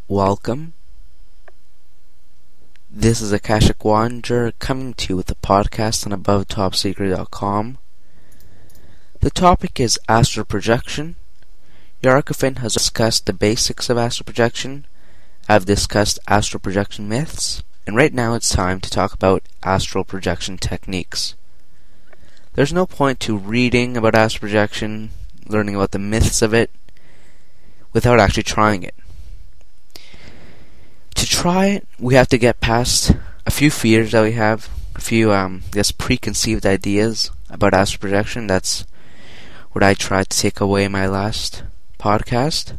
Welcome. This is Akashic Wanderer coming to you with a podcast on AboveTopSecret.com. The topic is astral projection. Yarkafin has discussed the basics of astral projection. I've discussed astral projection myths, and right now it's time to talk about astral projection techniques. There's no point to reading about astral projection, learning about the myths of it, without actually trying it. To try it, we have to get past a few fears that we have, a few, preconceived ideas about astral projection. That's what I tried to take away in my last podcast.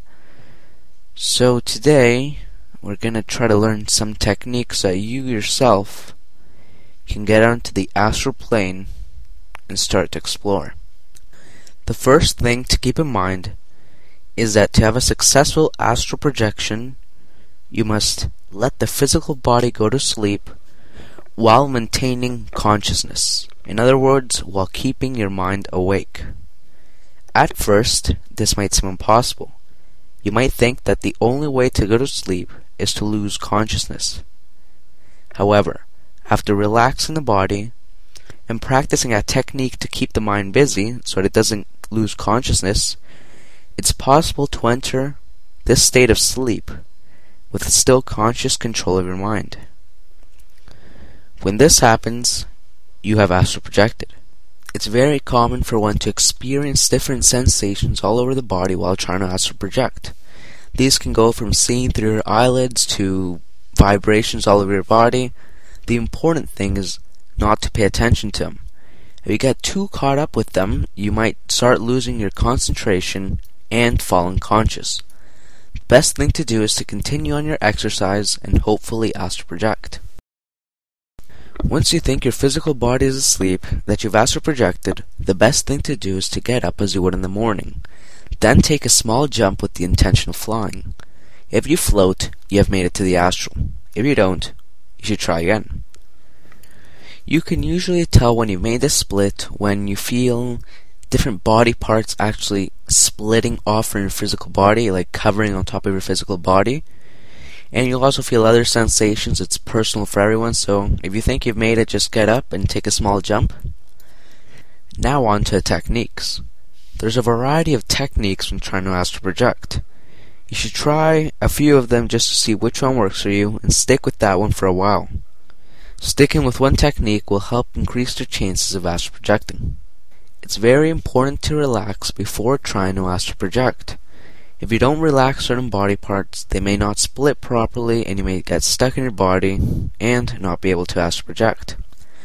So today, we're going to try to learn some techniques that you yourself can get onto the astral plane and start to explore. The first thing to keep in mind is that to have a successful astral projection, you must let the physical body go to sleep while maintaining consciousness. In other words, while keeping your mind awake. At first, this might seem impossible. You might think that the only way to go to sleep is to lose consciousness. However, after relaxing the body and practicing a technique to keep the mind busy so that it doesn't lose consciousness, it's possible to enter this state of sleep with still conscious control of your mind. When this happens, you have astral projected. It's very common for one to experience different sensations all over the body while trying to astral project. These can go from seeing through your eyelids to vibrations all over your body. The important thing is not to pay attention to them. If you get too caught up with them, you might start losing your concentration and fall unconscious. The best thing to do is to continue on your exercise and hopefully astral project. Once you think your physical body is asleep, that you've astral projected, the best thing to do is to get up as you would in the morning. Then take a small jump with the intention of flying. If you float, you have made it to the astral. If you don't, you should try again. You can usually tell when you've made the split when you feel different body parts actually splitting off from your physical body, like covering on top of your physical body. And you'll also feel other sensations. It's personal for everyone, so if you think you've made it, just get up and take a small jump. Now on to techniques. There's a variety of techniques when trying to astral project. You should try a few of them just to see which one works for you and stick with that one for a while. Sticking with one technique will help increase your chances of astral projecting. It's very important to relax before trying to astral project. If you don't relax certain body parts, they may not split properly and you may get stuck in your body and not be able to astral project.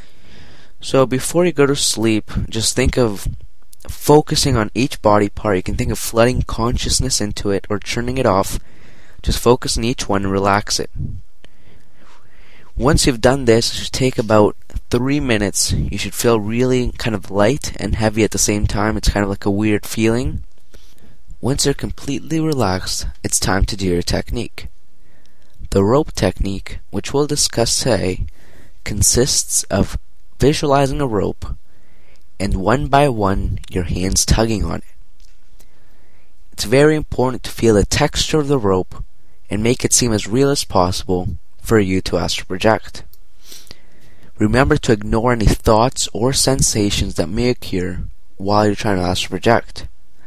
So before you go to sleep, just think of focusing on each body part. You can think of flooding consciousness into it or turning it off. Just focus on each one and relax it. Once you've done this, it should take about 3 minutes. You should feel really kind of light and heavy at the same time. It's kind of like a weird feeling. Once you're completely relaxed, it's time to do your technique. The rope technique, which we'll discuss today, consists of visualizing a rope and one by one your hands tugging on it. It's very important to feel the texture of the rope and make it seem as real as possible for you to astral project. Remember to ignore any thoughts or sensations that may occur while you're trying to astral project.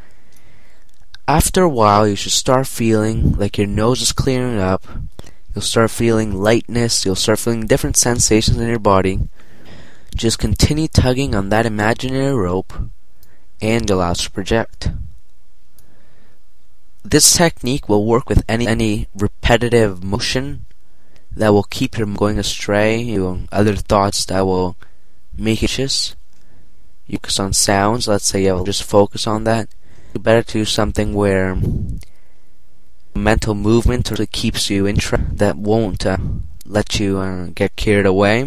After a while, you should start feeling like your nose is clearing up. You'll start feeling lightness. You'll start feeling different sensations in your body. Just continue tugging on that imaginary rope and you'll astral project. This technique will work with any repetitive motion that will keep you going astray, other thoughts that will make you anxious. You focus on sounds. Let's say you'll just focus on that. It's better to do something where mental movement really keeps you interested, that won't let you get carried away.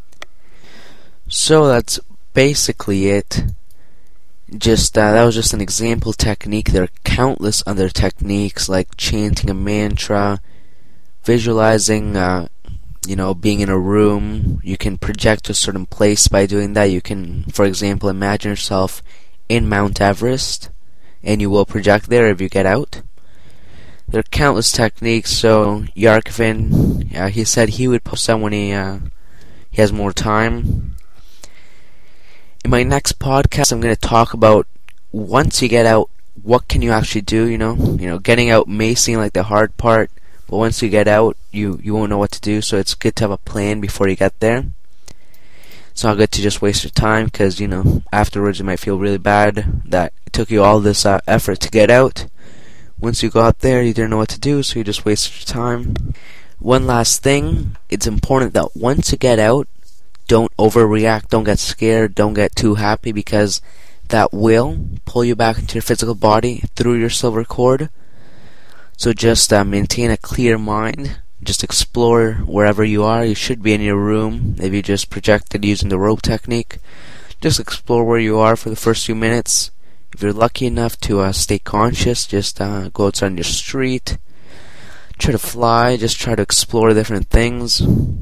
So that's basically it. That was just an example technique. There are countless other techniques like chanting a mantra, visualizing, being in a room. You can project to a certain place by doing that. You can, for example, imagine yourself in Mount Everest, and you will project there if you get out. There are countless techniques. So Yarkvin, he said he would post them when he has more time. In my next podcast, I'm going to talk about once you get out, what can you actually do? You know, getting out may seem like the hard part, but once you get out, you won't know what to do. So it's good to have a plan before you get there. It's not good to just waste your time, because afterwards you might feel really bad that it took you all this effort to get out. Once you go out there, you didn't know what to do, so you just wasted your time. One last thing, it's important that once you get out, don't overreact, don't get scared, don't get too happy, because that will pull you back into your physical body through your silver cord. So just maintain a clear mind. Just explore wherever you are. You should be in your room if you just projected using the rope technique. Just explore where you are for the first few minutes. If you're lucky enough to stay conscious, just go outside on your street. Try to fly. Just try to explore different things.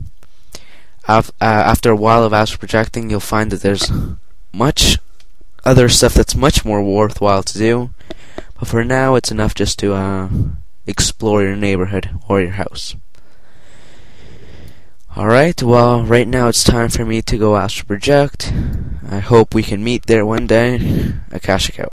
After a while of astral projecting, you'll find that there's much other stuff that's much more worthwhile to do. But for now, it's enough just to explore your neighborhood or your house. Alright, well, right now it's time for me to go astral project. I hope we can meet there one day. Akashic out.